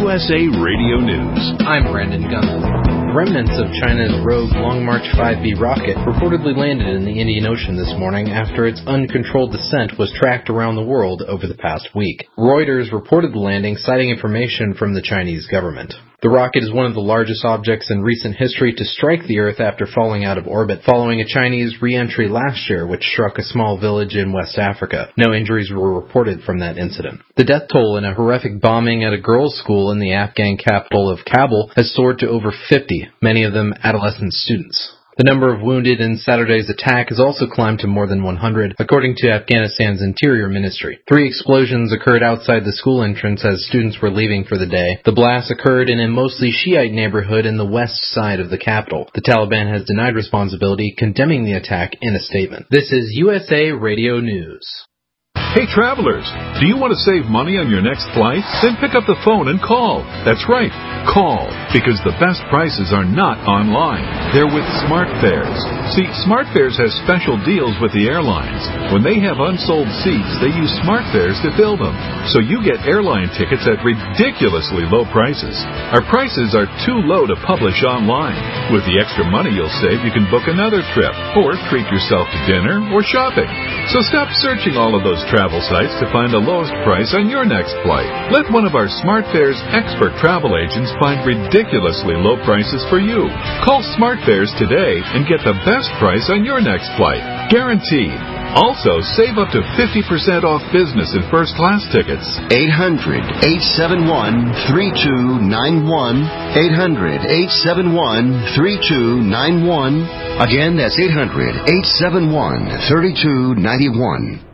USA Radio News. I'm Brandon Gunther. Remnants of China's rogue Long March 5B rocket reportedly landed in the Indian Ocean this morning after its uncontrolled descent was tracked around the world over the past week. Reuters reported the landing, citing information from the Chinese government. The rocket is one of the largest objects in recent history to strike the Earth after falling out of orbit following a Chinese re-entry last year, which struck a small village in West Africa. No injuries were reported from that incident. The death toll in a horrific bombing at a girls' school in the Afghan capital of Kabul has soared to over 50, many of them adolescent students. The number of wounded in Saturday's attack has also climbed to more than 100, according to Afghanistan's Interior Ministry. 3 explosions occurred outside the school entrance as students were leaving for the day. The blast occurred in a mostly Shiite neighborhood in the west side of the capital. The Taliban has denied responsibility, condemning the attack in a statement. This is USA Radio News. Hey travelers, do you want to save money on your next flight? Then pick up the phone and call. That's right, call, because the best prices are not online. They're with SmartFares. See, SmartFares has special deals with the airlines. When they have unsold seats, they use SmartFares to fill them. So you get airline tickets at ridiculously low prices. Our prices are too low to publish online. With the extra money you'll save, you can book another trip, or treat yourself to dinner or shopping. So stop searching all of those travel sites to find the lowest price on your next flight. Let one of our SmartFares expert travel agents find ridiculously low prices for you. Call SmartFares today and get the best price on your next flight. Guaranteed. Also, save up to 50% off business and first-class tickets. 800-871-3291. 800-871-3291. Again, that's 800-871-3291.